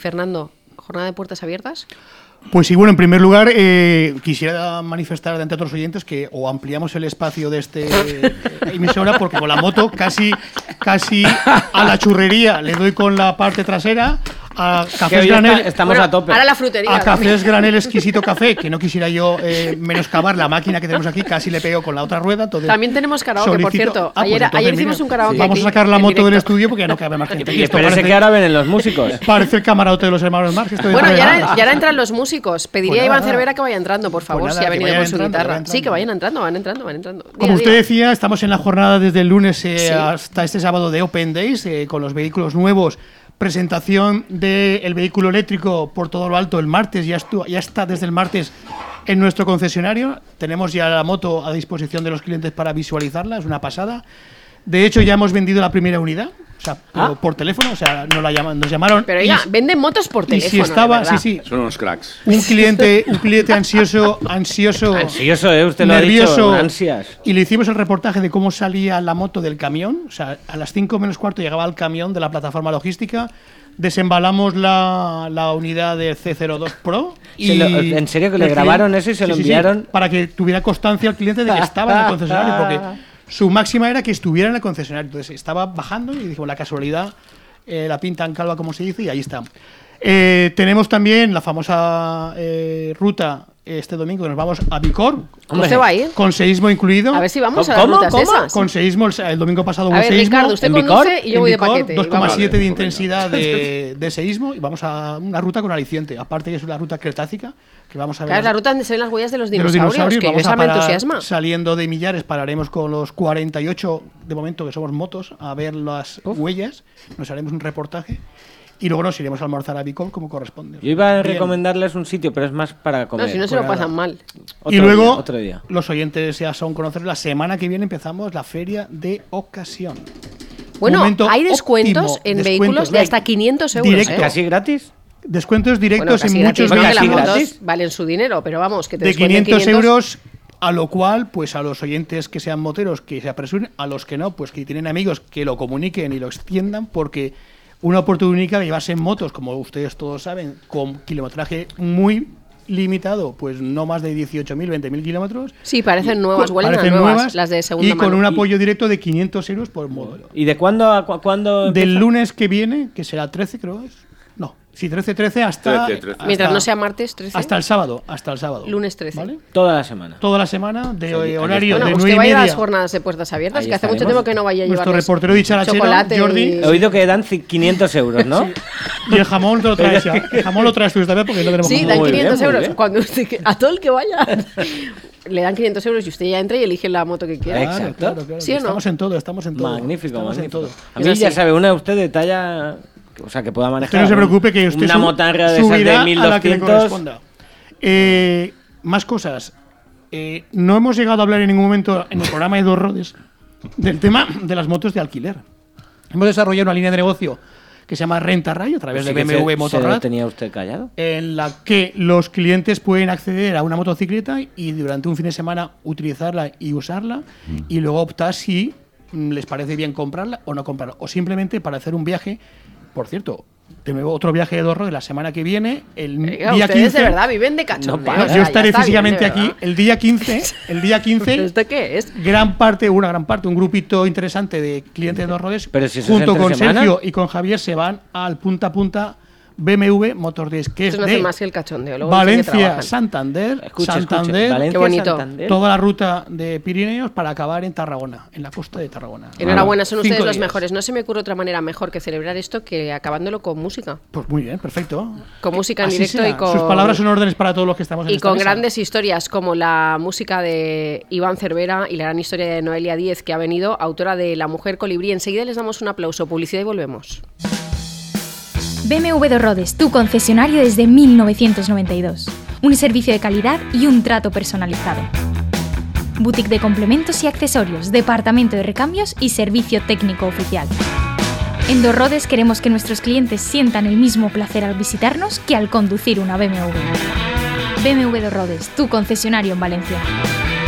Fernando, ¿jornada de puertas abiertas? Pues sí, bueno, en primer lugar, quisiera manifestar ante otros oyentes que o ampliamos el espacio de esta emisora, porque con la moto casi a la churrería le doy con la parte trasera. A Cafés Granel, estamos a tope. Ahora la frutería. A Cafés Granel Exquisito Café, que no quisiera yo menoscabar la máquina que tenemos aquí, casi le pego con la otra rueda. También tenemos karaoke, por cierto. Pues ayer hicimos un karaoke. Vamos a sacar la moto del estudio porque ya no cabe más gente. Y parece que ahora vienen los músicos. Parece el camarote de los hermanos Marx. Bueno, ya ahora entran los músicos. Pediría a Iván Cervera que vaya entrando, por favor, si ha venido con su guitarra. Sí, que vayan entrando. Como usted decía, estamos en la jornada desde el lunes hasta este sábado de Open Days, con los vehículos nuevos. Presentación del vehículo eléctrico por todo lo alto el martes, ya está desde el martes en nuestro concesionario. Tenemos ya la moto a disposición de los clientes para visualizarla, es una pasada. De hecho, ya hemos vendido la primera unidad, o sea, por teléfono, o sea, nos llamaron. Pero oiga, venden motos por teléfono. Y si estaba, sí. Son unos cracks. Un cliente ansioso, usted lo nervioso, ha dicho, ansias. Y le hicimos el reportaje de cómo salía la moto del camión, o sea, a las 5 menos cuarto llegaba el camión de la plataforma logística. Desembalamos la unidad de C02 Pro y ¿en serio que le grabaron eso y se lo enviaron? Sí, para que tuviera constancia el cliente de que estaba en el concesionario, porque su máxima era que estuviera en el concesionario. Entonces estaba bajando y dijimos, la casualidad la pinta en calva, como se dice, y ahí está. Tenemos también la famosa ruta este domingo, nos vamos a Vicor. ¿Usted va a ir? Con seísmo incluido. A ver si vamos a las rutas esas. Con seísmo, el domingo pasado hubo seísmo. A ver, Ricardo, usted conduce y yo voy de paquete. 2,7 de intensidad de seísmo y vamos a una ruta con aliciente. Aparte que es una ruta cretácica, que vamos a ver. Claro, es la ruta donde se ven las huellas de los dinosaurios, que vamos esa me entusiasma. Saliendo de Millares pararemos con los 48, de momento que somos motos, a ver las huellas. Nos haremos un reportaje. Y luego nos iremos a almorzar a Vicor como corresponde. Yo iba a recomendarles un sitio, pero es más para comer. No, si no se lo pasan mal. Y luego, otro día. Los oyentes ya son conocidos. La semana que viene empezamos la feria de ocasión. Bueno, hay descuentos en vehículos de hasta 500 euros. Directo. ¿Casi gratis? Descuentos directos en muchos vehículos. vehículos. Las motos valen su dinero, pero vamos, que te de 500 euros. A lo cual, pues a los oyentes que sean moteros que se apresuren, a los que no, pues que tienen amigos que lo comuniquen y lo extiendan, porque una oportunidad única de llevarse en motos, como ustedes todos saben, con kilometraje muy limitado, pues no más de 18.000, 20.000 kilómetros. Sí, parecen nuevas, huelen a nuevas, las de segunda mano. Y con un apoyo directo de 500 euros por módulo. ¿Y de cuándo a cuándo? Del lunes que viene, que será 13, creo es. No, sí, 13 hasta... 13. Mientras no sea martes 13. Hasta el sábado. Lunes 13. ¿Vale? Toda la semana. Toda la semana, de horario de 9:30. Usted va a ir a las jornadas de puertas abiertas, que hace mucho tiempo que no vaya a llevar nuestro reportero dicharachero, chocolate Jordi. He oído que dan 500 euros, ¿no? Sí. Y el jamón te lo traes ya. El jamón lo traes tú esta vez porque no tenemos jamón. Sí, dan 500 euros. Bien. Cuando usted, a todo el que vaya le dan 500 euros y usted ya entra y elige la moto que quiera. Exacto. Claro. ¿Sí o no? Estamos en todo. Magnífico. En todo. A mí ya sabe, una usted de talla... O sea, que pueda manejar. Usted no se preocupe que usted una motarra de esas de 1200. Más cosas. No hemos llegado a hablar en ningún momento en el programa de Dos Rodes del tema de las motos de alquiler. Hemos desarrollado una línea de negocio que se llama Renta Rayo a través de BMW Motorrad. ¿Se tenía usted callado? En la que los clientes pueden acceder a una motocicleta y durante un fin de semana utilizarla y usarla y luego optar si les parece bien comprarla o no comprarla. O simplemente para hacer un viaje. Por cierto, de nuevo otro viaje de Dorro de la semana que viene, el día 15. De verdad viven de cachondeo. No, yo estaré físicamente aquí el día 15. ¿Esto qué es? Una gran parte, un grupito interesante de clientes de Dorrodes, si junto con Sergio y con Javier, se van al punta a punta BMW Motor Days, que es no de más que el cachondeo. Luego Valencia, Santander, Valencia, Valencia, Santander, toda la ruta de Pirineos para acabar en Tarragona, en la costa de Tarragona. Enhorabuena, son ustedes los mejores. No se me ocurre otra manera mejor que celebrar esto que acabándolo con música. Pues muy bien, perfecto. Con música en Así directo será. y con... Sus palabras son órdenes para todos los que estamos en esta con mesa. Grandes historias como la música de Iván Cervera y la gran historia de Noelia Díez, que ha venido, autora de La Mujer Colibrí. Enseguida les damos un aplauso, publicidad y volvemos. BMW Dos Rodes, tu concesionario desde 1992. Un servicio de calidad y un trato personalizado. Boutique de complementos y accesorios, departamento de recambios y servicio técnico oficial. En Dos Rodes queremos que nuestros clientes sientan el mismo placer al visitarnos que al conducir una BMW. BMW Dos Rodes, tu concesionario en Valencia.